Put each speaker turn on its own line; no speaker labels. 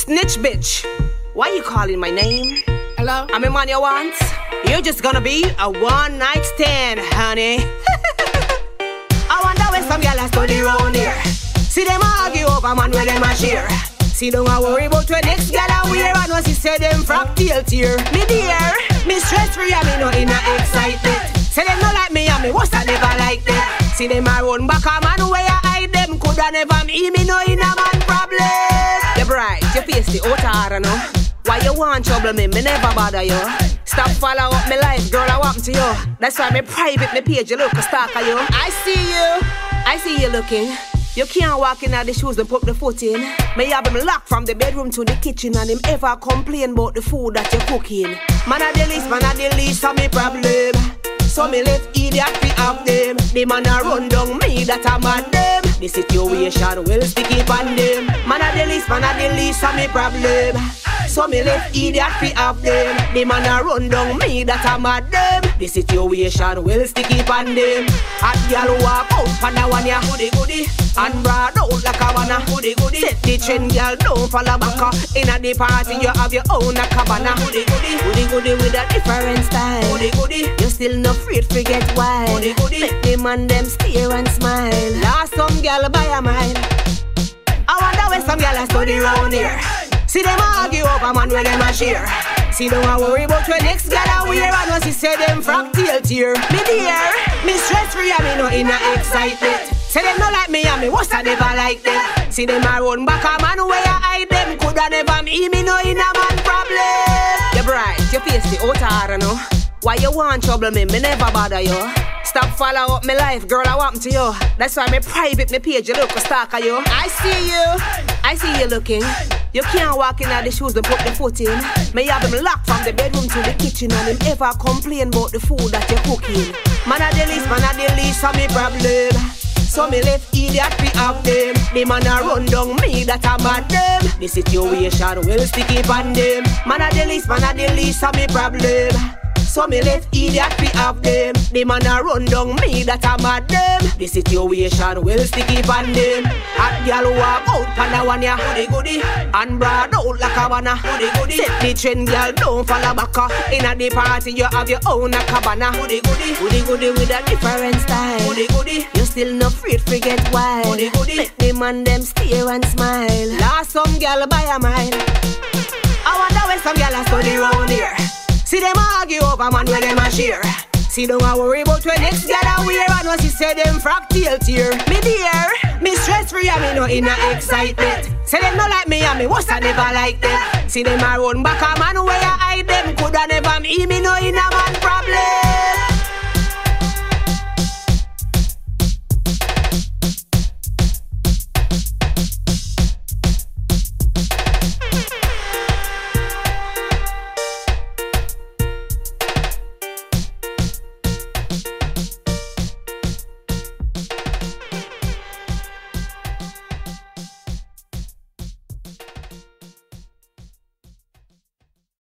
Snitch bitch, why you calling my name?
Hello?
I'm a man you want. You're just gonna be a one night stand, honey. I wonder where some gyal a study round here. See them argue over man where them a share. See don't a worry about when next gyal a wear. And once he say them frack tail tear. Me dear, me stress free and me no in a excitement. Say them no like me and me was I never like them. See them a run back a man where I hide them. Coulda never me no in a man problem. You bright, you face the outer, no. Why you want trouble me never bother you. Stop follow up my life, girl, I want to you. That's why me private, me page, you look a stalker you. I see you looking. You can't walk in the shoes and put the foot in. Me have him locked from the bedroom to the kitchen. And him ever complain about the food that you're cooking. Man a the least of me problem. So me left idiot fi have them. The man a run down me that a mad them. The situation will stick it on them. Man a the least of me problem. So me left idiot fi have them. The man a run down me that a mad them. The situation will stick it on them. Hot gyal walk out for the one ya goody goody. And broad out like a wanna goody goody. Set the trend gyal don't follow back. Inna the party you have your own a cabana. Goody goody, goody goody with a different style. Goody goody, you still no afraid to get wild. Goody goody, make them and them stare and smile. Last some gyal by a mile. I wonder where some gyal a study round here. See them argue over man where them a share. See don't a worry about when next gyal a wear. And once he say them frack tail tear. Me dear, me stress free and me no in a excitement. Say them no like me and me was I never like them. See them a run back a man where I hide them. Coulda never me no in a man problem. You bright, you face the outer, no. Why you want trouble me never bother you. Stop follow up my life, girl, I want to you. That's why me private, me page, you look a stalker you. I see you looking. You can't walk in the shoes and put the foot in. Me have him locked from the bedroom to the kitchen. And him ever complain about the food that you're cooking. Man a the least of me problem. So me left idiot fi have them. The man a run down me that a mad them. The situation will stick it on them. Man a the least of me problem. So me left idiot fi have them. The man a run down me that a mad them. The situation will stick it on them. Hot gyal walk out pan the one ya goody goody. And broad out like a wanna goody goody. Set the trend gyal don't follow back. Inna the party you have your own a cabana. Goody goody, goody goody with a different style. Goody goody, you still no afraid to get wild. Goody goody, make them and them stare and smile. Last some gyal by a mile. I wonder when some gyal a study round here. See them argue over man where them a share. See don't a worry about when next gyal a wear. And once he say them frack tail tear. Me dear, me stress free and me no in a excitement. Say them no like me and me was I never like them. See them a run back a man where I hide them. Coulda never me no in a man